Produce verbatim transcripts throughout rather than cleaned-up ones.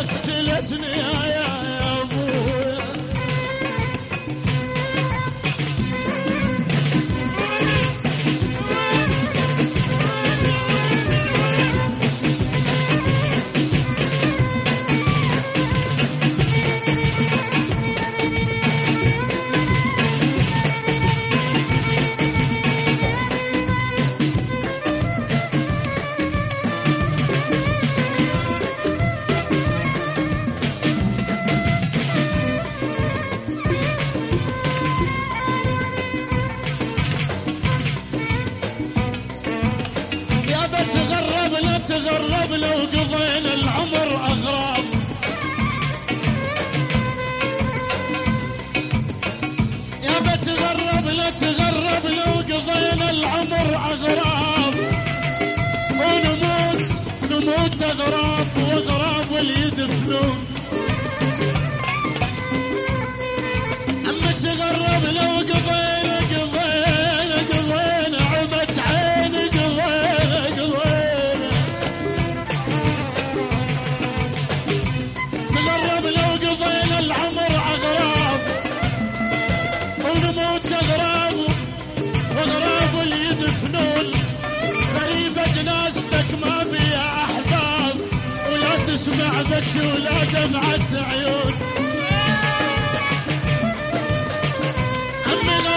قتلتني يا يا ابويا. تغرب لو قضينا العمر أغراب، يا بتغرب لا تغرب لو قضينا العمر أغراب، ونموت نموت أغراب وأغراب واليدفنون. أما تغرب لو قضينا قضينا قضينا عمت عيني قضينا قضينا، تغرب لو قضينا العمر أغراب، ونموت أغراب وأغراب اللي يدفنون. غريبة جنازتك ما بيها أحباب، ولا تسمع بكي ولا دمعة عيون. عمي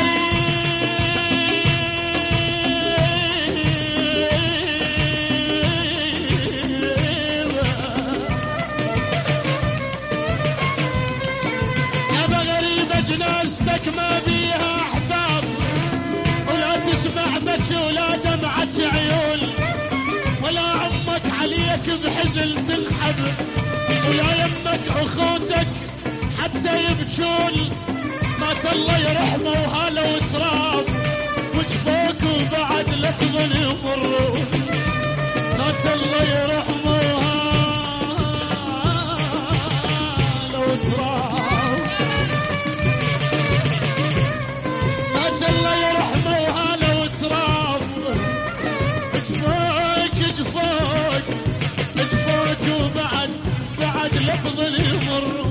جنازتك ما بيها أحباب، ولا تسمع بكي ولا دمعة عيون، ولا عمك عليك بحزن تنحب، ولا يمك أخوتك حتى يبكون. مات الله يرحمه وهلا وتراب، وجفوك وبعد لا تظل يمرون. مات الله يرحمه وهلا وتراب، الله يرحمه وهلا وتراب. جفوك جفوك جفوك وبعد بعد لفظ يمرون.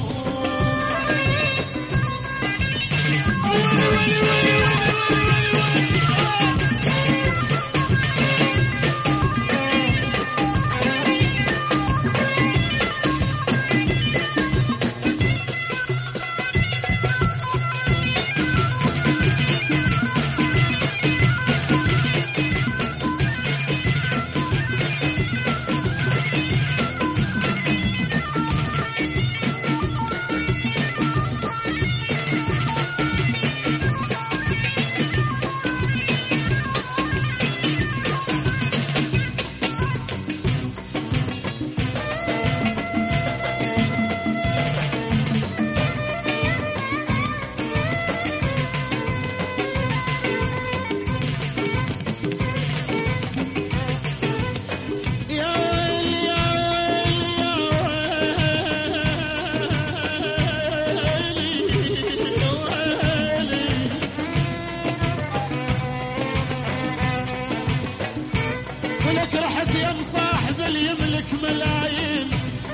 ولك رحت يا مصاحب اللي يملك ملايين،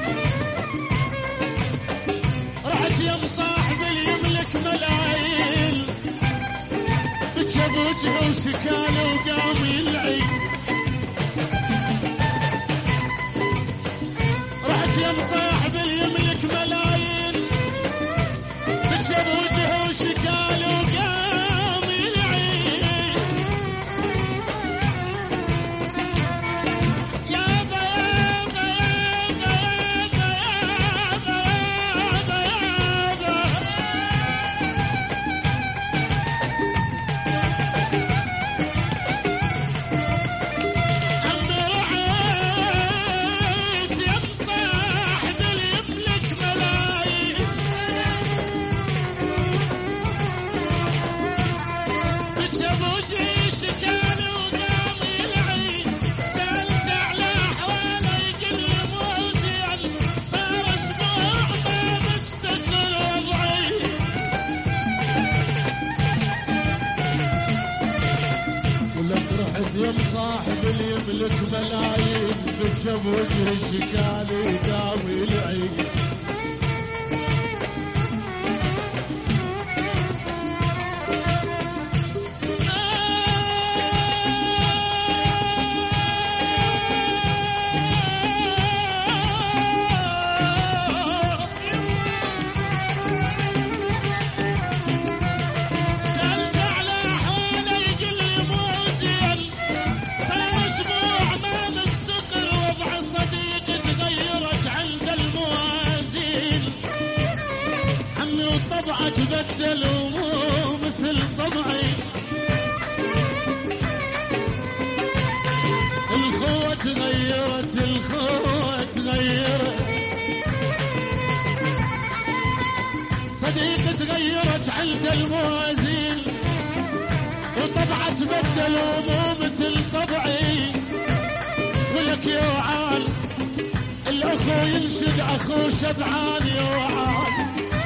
رحت يا مصاحب اللي يملك ملايين، بكى بوجهه وسكاله وقام يلعين. رحت يا مصاحب اللي يملك ملايين، بكى بوجهه وسكاله وقام يلعين. يا مصاحب اللي يملك ملايين، بشب وجه شكالي وداوي العين. والطبع تبدل ومو مثل طبعي. الخوة تغيرت الخوة تغيرت صديقة تغيرت عند الموازين وطبعة تبدل ومو مثل طبعي. ولك يا وعال الأخو ينشد أخو شبعان يا وعال.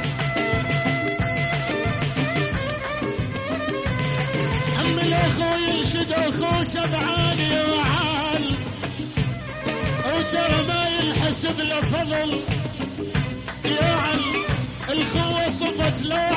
عم الأخو ينشد أخو شبعان يا وعال. وترى ما ينحسب له فضل يا عم الخوة صفت له